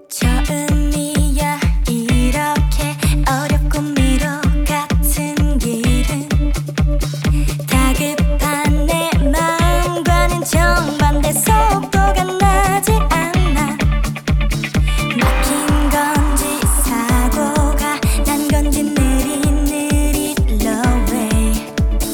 처음이야 이렇게 어렵고 미로 같은 길은 다급한 내 마음과는 정반대 속도가 나지 않아. 막힌 건지 사고가 난 건지 느릿느릿 low way.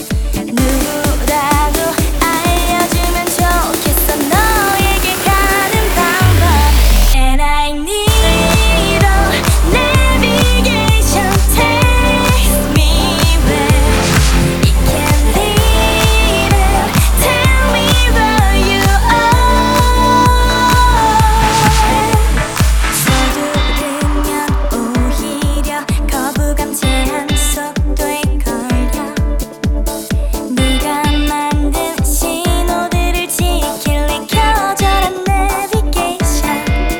누구라도 알려주면 좋겠어 너에게 가는 방법. And I need a navigation. Take me where it can lead. Tell me where you are. 서두르면 오히려 거부감 제한 속도에 걸려. 네가 만든 신호들을 지킬래 커져란 내비게이션.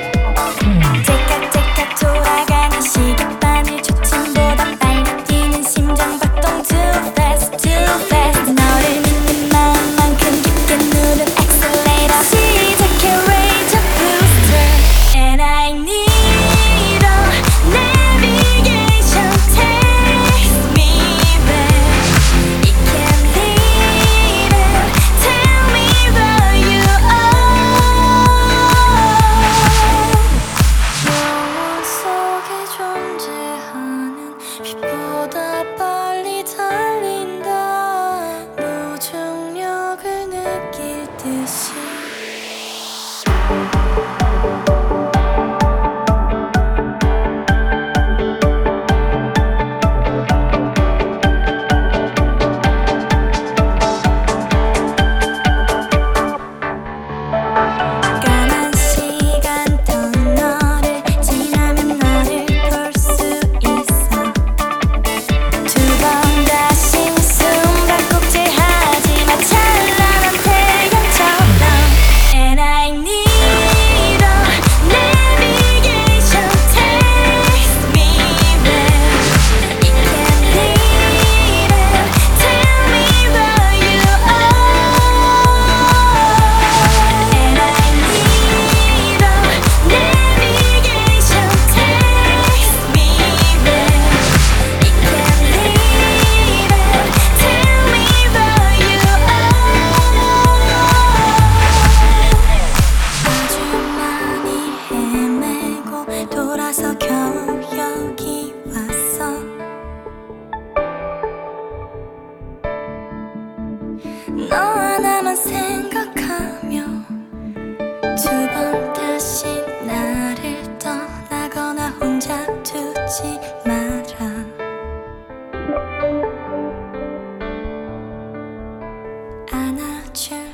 째깍째깍 돌아가는 시계바늘 초침보다 빨리 뛰는 심장박동 too fast too fast. 너를 믿는 마음만큼 깊게 누른 accelerator. 시작해 raise your booster. And I need a navigation. Take me where it can lead. Tell me where you are. 영원 속에 존재하는 빛보다 빨리 달린다. 무중력을 느낄 듯이. 까만 시간 터널을 지나면 너를 볼 수 있어. 두 번 다시 숨바꼭질하지마 찬란한 태양처럼. And I need a navigation. Take me where it can lead. Tell me where you are. And I need a navigation. Take me where it can lead. Tell me where you are. 아주 많이 헤매고 돌아서 겨우 여기 왔어. 너 하나만 생각하며 두 번 다시 나를 떠나거나 혼자 두지 마라. 안아줄